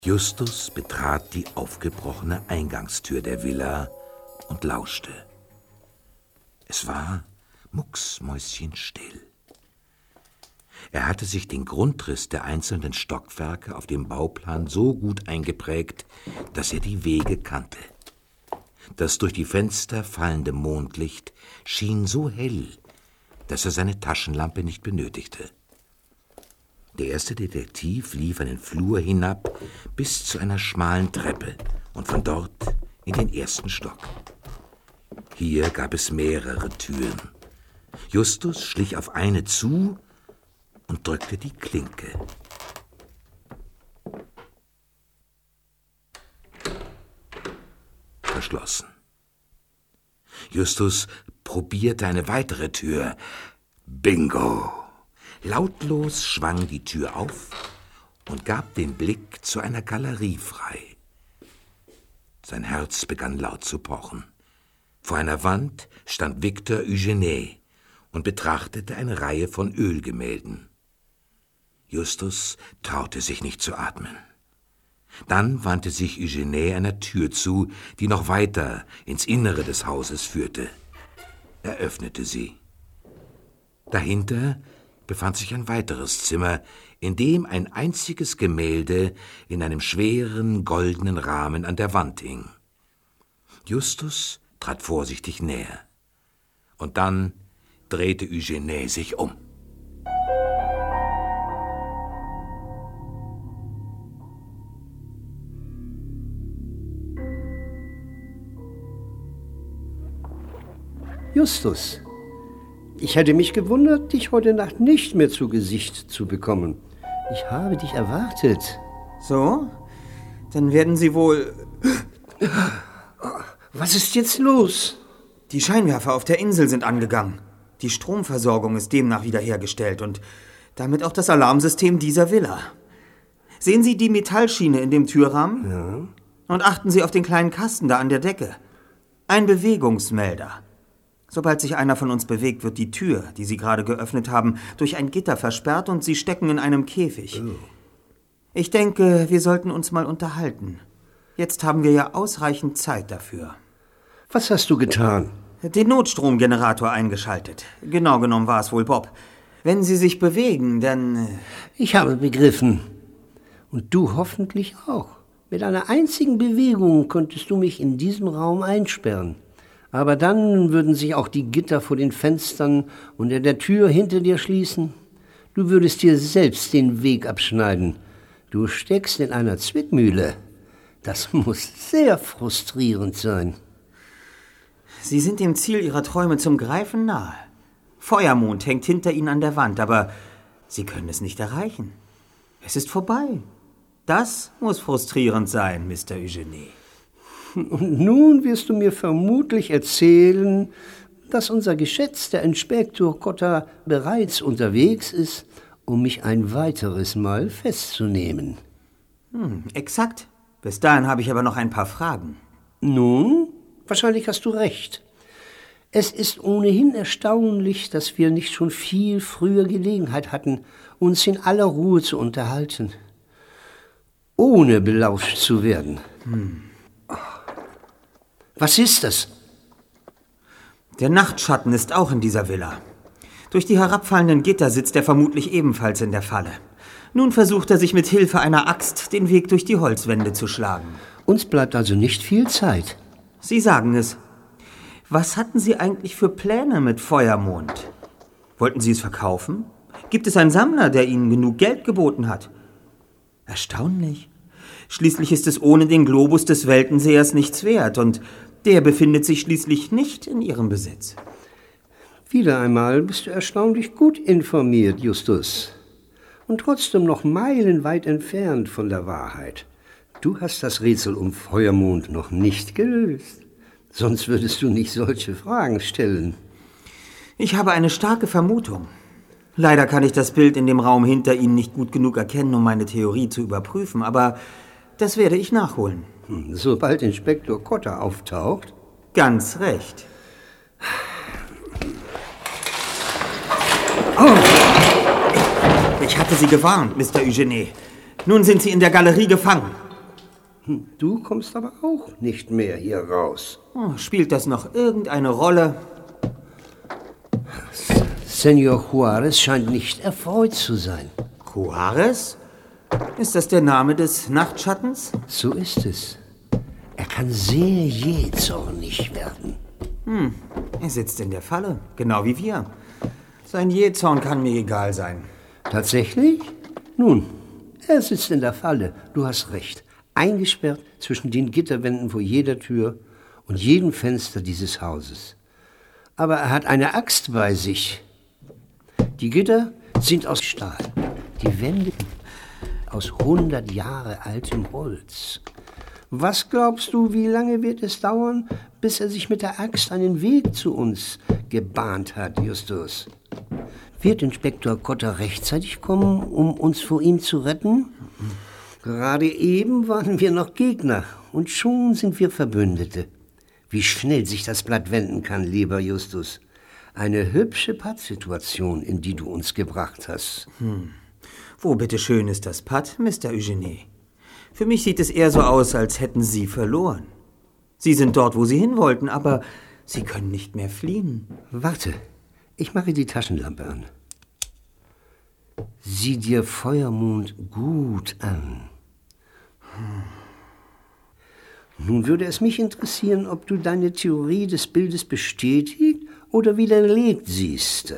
Justus betrat die aufgebrochene Eingangstür der Villa und lauschte. Es war mucksmäuschenstill. Er hatte sich den Grundriss der einzelnen Stockwerke auf dem Bauplan so gut eingeprägt, dass er die Wege kannte. Das durch die Fenster fallende Mondlicht schien so hell, dass er seine Taschenlampe nicht benötigte. Der erste Detektiv lief einen Flur hinab bis zu einer schmalen Treppe und von dort in den ersten Stock. Hier gab es mehrere Türen. Justus schlich auf eine zu und drückte die Klinke. Verschlossen. Justus probierte eine weitere Tür. Bingo! Lautlos schwang die Tür auf und gab den Blick zu einer Galerie frei. Sein Herz begann laut zu pochen. Vor einer Wand stand Victor Eugene und betrachtete eine Reihe von Ölgemälden. Justus traute sich nicht zu atmen. Dann wandte sich Eugene einer Tür zu, die noch weiter ins Innere des Hauses führte. Er öffnete sie. Dahinter befand sich ein weiteres Zimmer, in dem ein einziges Gemälde in einem schweren, goldenen Rahmen an der Wand hing. Justus trat vorsichtig näher. Und dann drehte Eugene sich um. Justus, ich hätte mich gewundert, dich heute Nacht nicht mehr zu Gesicht zu bekommen. Ich habe dich erwartet. So? Dann werden Sie wohl... Was ist jetzt los? Die Scheinwerfer auf der Insel sind angegangen. Die Stromversorgung ist demnach wiederhergestellt und damit auch das Alarmsystem dieser Villa. Sehen Sie die Metallschiene in dem Türrahmen? Ja. Und achten Sie auf den kleinen Kasten da an der Decke. Ein Bewegungsmelder. Sobald sich einer von uns bewegt, wird die Tür, die Sie gerade geöffnet haben, durch ein Gitter versperrt und Sie stecken in einem Käfig. Oh. Ich denke, wir sollten uns mal unterhalten. Jetzt haben wir ja ausreichend Zeit dafür. Was hast du getan? Den Notstromgenerator eingeschaltet. Genau genommen war es wohl Bob. Wenn Sie sich bewegen, dann... Ich habe begriffen. Und du hoffentlich auch. Mit einer einzigen Bewegung konntest du mich in diesem Raum einsperren. Aber dann würden sich auch die Gitter vor den Fenstern und in der Tür hinter dir schließen. Du würdest dir selbst den Weg abschneiden. Du steckst in einer Zwickmühle. Das muss sehr frustrierend sein. Sie sind dem Ziel Ihrer Träume zum Greifen nahe. Feuermond hängt hinter Ihnen an der Wand, aber Sie können es nicht erreichen. Es ist vorbei. Das muss frustrierend sein, Mr. Eugene. Und nun wirst du mir vermutlich erzählen, dass unser geschätzter Inspektor Cotta bereits unterwegs ist, um mich ein weiteres Mal festzunehmen. Exakt. Bis dahin habe ich aber noch ein paar Fragen. Nun, wahrscheinlich hast du recht. Es ist ohnehin erstaunlich, dass wir nicht schon viel früher Gelegenheit hatten, uns in aller Ruhe zu unterhalten, ohne belauscht zu werden. Was ist das? Der Nachtschatten ist auch in dieser Villa. Durch die herabfallenden Gitter sitzt er vermutlich ebenfalls in der Falle. Nun versucht er sich mit Hilfe einer Axt den Weg durch die Holzwände zu schlagen. Uns bleibt also nicht viel Zeit. Sie sagen es. Was hatten Sie eigentlich für Pläne mit Feuermond? Wollten Sie es verkaufen? Gibt es einen Sammler, der Ihnen genug Geld geboten hat? Erstaunlich. Schließlich ist es ohne den Globus des Weltensehers nichts wert und der befindet sich schließlich nicht in Ihrem Besitz. Wieder einmal bist du erstaunlich gut informiert, Justus. Und trotzdem noch meilenweit entfernt von der Wahrheit. Du hast das Rätsel um Feuermond noch nicht gelöst. Sonst würdest du nicht solche Fragen stellen. Ich habe eine starke Vermutung. Leider kann ich das Bild in dem Raum hinter Ihnen nicht gut genug erkennen, um meine Theorie zu überprüfen, aber das werde ich nachholen. Sobald Inspektor Cotta auftaucht? Ganz recht. Oh! Ich hatte Sie gewarnt, Mr. Eugene. Nun sind Sie in der Galerie gefangen. Du kommst aber auch nicht mehr hier raus. Spielt das noch irgendeine Rolle? Senor Juarez scheint nicht erfreut zu sein. Juarez? Ist das der Name des Nachtschattens? So ist es. Er kann sehr jähzornig werden. Er sitzt in der Falle, genau wie wir. Sein Jähzorn kann mir egal sein. Tatsächlich? Nun, er sitzt in der Falle. Du hast recht. Eingesperrt zwischen den Gitterwänden vor jeder Tür und jedem Fenster dieses Hauses. Aber er hat eine Axt bei sich. Die Gitter sind aus Stahl. Die Wände aus 100 Jahre altem Holz. Was glaubst du, wie lange wird es dauern, bis er sich mit der Axt einen Weg zu uns gebahnt hat, Justus? Wird Inspektor Cotter rechtzeitig kommen, um uns vor ihm zu retten? Gerade eben waren wir noch Gegner und schon sind wir Verbündete. Wie schnell sich das Blatt wenden kann, lieber Justus. Eine hübsche Pattsituation, in die du uns gebracht hast. Wo bitteschön ist das Patt, Mr. Eugenie? Für mich sieht es eher so aus, als hätten Sie verloren. Sie sind dort, wo Sie hin wollten, aber Sie können nicht mehr fliehen. Warte, ich mache die Taschenlampe an. Sieh dir Feuermond gut an. Nun würde es mich interessieren, ob du deine Theorie des Bildes bestätigt oder widerlegt siehst.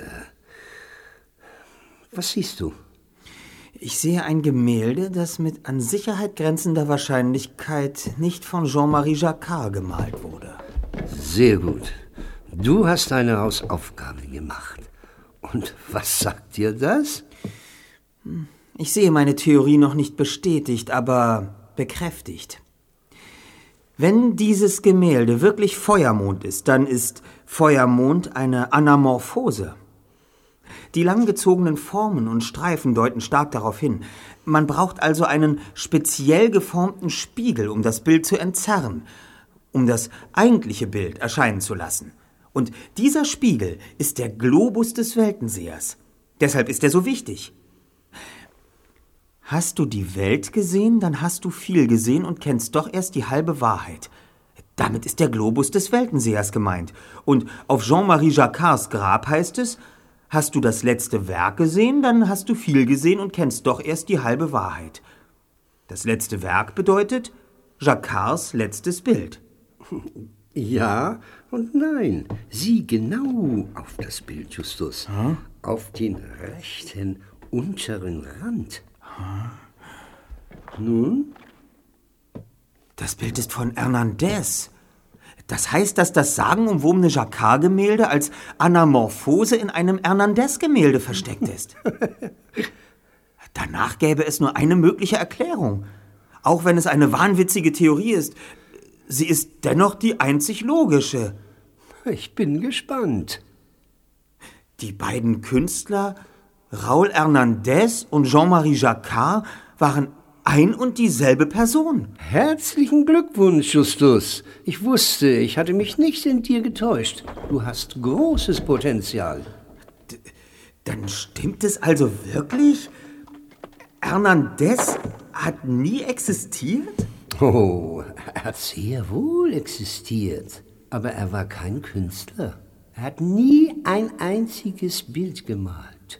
Was siehst du? Ich sehe ein Gemälde, das mit an Sicherheit grenzender Wahrscheinlichkeit nicht von Jean-Marie Jacquard gemalt wurde. Sehr gut. Du hast deine Hausaufgabe gemacht. Und was sagt dir das? Ich sehe meine Theorie noch nicht bestätigt, aber bekräftigt. Wenn dieses Gemälde wirklich Feuermond ist, dann ist Feuermond eine Anamorphose. Die langgezogenen Formen und Streifen deuten stark darauf hin. Man braucht also einen speziell geformten Spiegel, um das Bild zu entzerren, um das eigentliche Bild erscheinen zu lassen. Und dieser Spiegel ist der Globus des Weltensehers. Deshalb ist er so wichtig. Hast du die Welt gesehen, dann hast du viel gesehen und kennst doch erst die halbe Wahrheit. Damit ist der Globus des Weltensehers gemeint. Und auf Jean-Marie Jacquards Grab heißt es, hast du das letzte Werk gesehen, dann hast du viel gesehen und kennst doch erst die halbe Wahrheit. Das letzte Werk bedeutet Jacquards letztes Bild. Ja und nein. Sieh genau auf das Bild, Justus. Auf den rechten unteren Rand. Nun? Das Bild ist von Hernandez. Das heißt, dass das sagenumwobene Jacquard-Gemälde als Anamorphose in einem Hernandez-Gemälde versteckt ist. Danach gäbe es nur eine mögliche Erklärung. Auch wenn es eine wahnwitzige Theorie ist, sie ist dennoch die einzig logische. Ich bin gespannt. Die beiden Künstler, Raúl Hernandez und Jean-Marie Jacquard, waren ein und dieselbe Person. Herzlichen Glückwunsch, Justus. Ich wusste, ich hatte mich nicht in dir getäuscht. Du hast großes Potenzial. Dann stimmt es also wirklich? Hernandez hat nie existiert? Oh, er hat sehr wohl existiert. Aber er war kein Künstler. Er hat nie ein einziges Bild gemalt.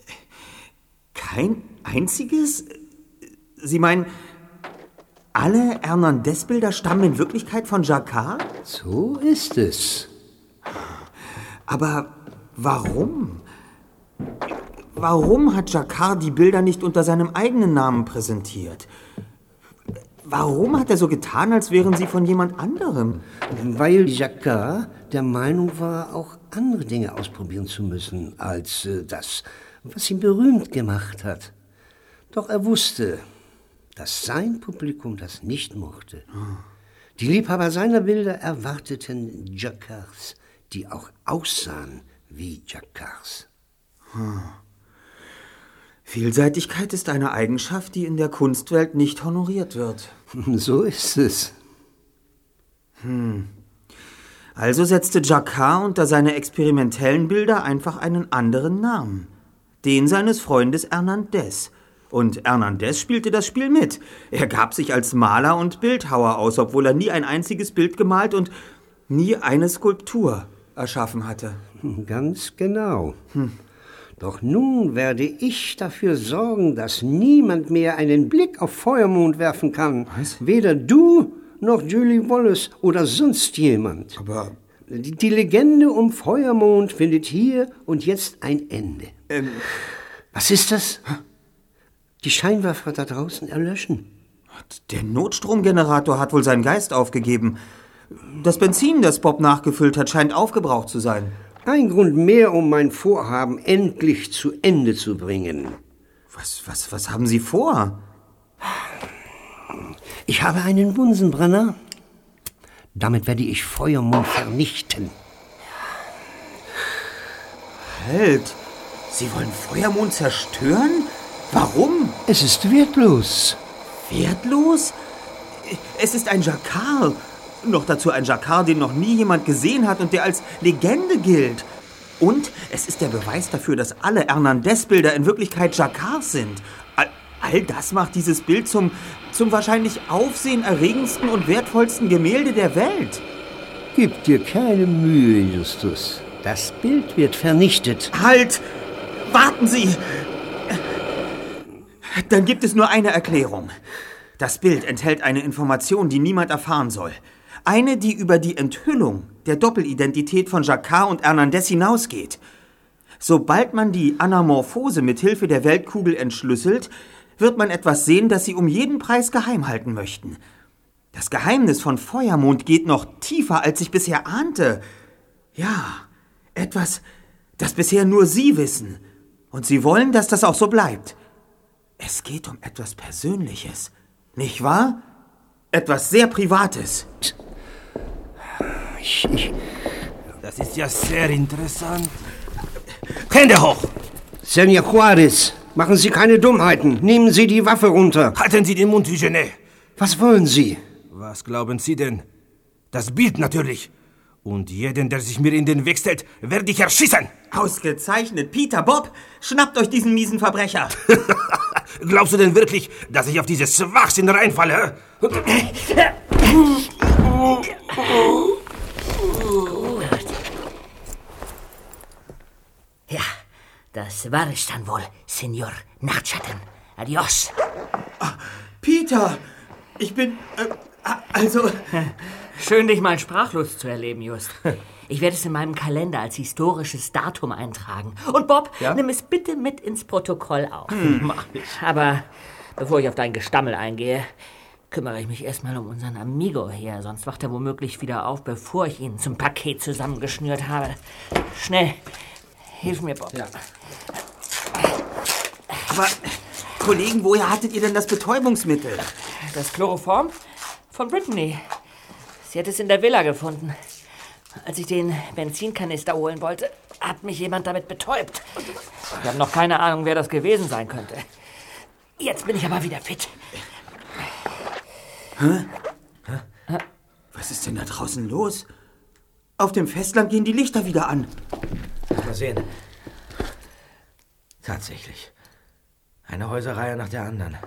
Kein einziges? Sie meinen, alle Hernandez-Bilder stammen in Wirklichkeit von Jacquard? So ist es. Aber warum? Warum hat Jacquard die Bilder nicht unter seinem eigenen Namen präsentiert? Warum hat er so getan, als wären sie von jemand anderem? Weil Jacquard der Meinung war, auch andere Dinge ausprobieren zu müssen, als das, was ihn berühmt gemacht hat. Doch er wusste, dass sein Publikum das nicht mochte. Die Liebhaber seiner Bilder erwarteten Jacquards, die auch aussahen wie Jacquards. Vielseitigkeit ist eine Eigenschaft, die in der Kunstwelt nicht honoriert wird. So ist es. Also setzte Jacquard unter seine experimentellen Bilder einfach einen anderen Namen. Den seines Freundes Hernandez. Und Hernandez spielte das Spiel mit. Er gab sich als Maler und Bildhauer aus, obwohl er nie ein einziges Bild gemalt und nie eine Skulptur erschaffen hatte. Ganz genau. Doch nun werde ich dafür sorgen, dass niemand mehr einen Blick auf Feuermond werfen kann. Was? Weder du noch Julie Wallace oder sonst jemand. Aber... Die Legende um Feuermond findet hier und jetzt ein Ende. Was ist das? Die Scheinwerfer da draußen erlöschen. Der Notstromgenerator hat wohl seinen Geist aufgegeben. Das Benzin, das Bob nachgefüllt hat, scheint aufgebraucht zu sein. Ein Grund mehr, um mein Vorhaben endlich zu Ende zu bringen. Was haben Sie vor? Ich habe einen Bunsenbrenner. Damit werde ich Feuermond vernichten. Halt! Sie wollen Feuermond zerstören? Warum? Es ist wertlos. Wertlos? Es ist ein Jacquard. Noch dazu ein Jacquard, den noch nie jemand gesehen hat und der als Legende gilt. Und es ist der Beweis dafür, dass alle Hernandez-Bilder in Wirklichkeit Jacquards sind. All das macht dieses Bild zum wahrscheinlich aufsehenerregendsten und wertvollsten Gemälde der Welt. Gib dir keine Mühe, Justus. Das Bild wird vernichtet. Halt! Warten Sie! Dann gibt es nur eine Erklärung. Das Bild enthält eine Information, die niemand erfahren soll. Eine, die über die Enthüllung der Doppelidentität von Jacquard und Hernandez hinausgeht. Sobald man die Anamorphose mit Hilfe der Weltkugel entschlüsselt, wird man etwas sehen, das sie um jeden Preis geheim halten möchten. Das Geheimnis von Feuermond geht noch tiefer, als ich bisher ahnte. Ja, etwas, das bisher nur Sie wissen. Und Sie wollen, dass das auch so bleibt. Es geht um etwas Persönliches, nicht wahr? Etwas sehr Privates. Das ist ja sehr interessant. Hände hoch! Senor Juarez, machen Sie keine Dummheiten. Nehmen Sie die Waffe runter. Halten Sie den Mund, Eugene. Was wollen Sie? Was glauben Sie denn? Das Bild natürlich. Und jeden, der sich mir in den Weg stellt, werde ich erschießen. Ausgezeichnet. Peter, Bob, schnappt euch diesen miesen Verbrecher. Glaubst du denn wirklich, dass ich auf dieses Schwachsinn reinfalle? Ja, das war es dann wohl, Senor Nachtschatten. Adios. Peter, ich bin... Schön, dich mal sprachlos zu erleben, Just. Ich werde es in meinem Kalender als historisches Datum eintragen. Und Bob, nimm es bitte mit ins Protokoll auf. Mach ich. Aber bevor ich auf dein Gestammel eingehe, kümmere ich mich erstmal um unseren Amigo hier. Sonst wacht er womöglich wieder auf, bevor ich ihn zum Paket zusammengeschnürt habe. Schnell, hilf mir, Bob. Ja. Aber, Kollegen, woher hattet ihr denn das Betäubungsmittel? Das Chloroform von Brittany. Sie hat es in der Villa gefunden. Als ich den Benzinkanister holen wollte, hat mich jemand damit betäubt. Ich habe noch keine Ahnung, wer das gewesen sein könnte. Jetzt bin ich aber wieder fit. Was ist denn da draußen los? Auf dem Festland gehen die Lichter wieder an. Mal sehen. Tatsächlich. Eine Häuserreihe nach der anderen.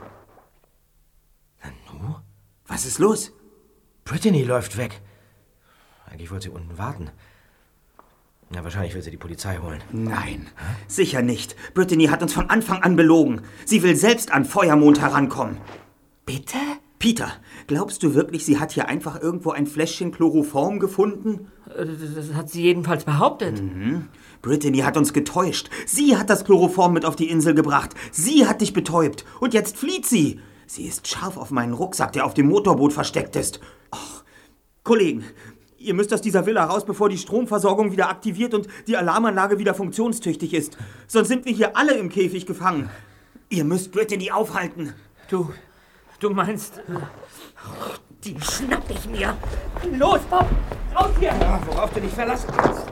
Nanu? Was ist los? Brittany läuft weg. Eigentlich wollte sie unten warten. Na, wahrscheinlich will sie die Polizei holen. Nein, sicher nicht. Brittany hat uns von Anfang an belogen. Sie will selbst an Feuermond herankommen. Bitte? Peter, glaubst du wirklich, sie hat hier einfach irgendwo ein Fläschchen Chloroform gefunden? Das hat sie jedenfalls behauptet. Brittany hat uns getäuscht. Sie hat das Chloroform mit auf die Insel gebracht. Sie hat dich betäubt. Und jetzt flieht sie. Sie ist scharf auf meinen Rucksack, der auf dem Motorboot versteckt ist. Och, Kollegen, ihr müsst aus dieser Villa raus, bevor die Stromversorgung wieder aktiviert und die Alarmanlage wieder funktionstüchtig ist. Sonst sind wir hier alle im Käfig gefangen. Ihr müsst Brittany aufhalten. Du meinst, die schnapp ich mir. Los, Bob, raus hier! Ja, worauf du dich verlassen kannst.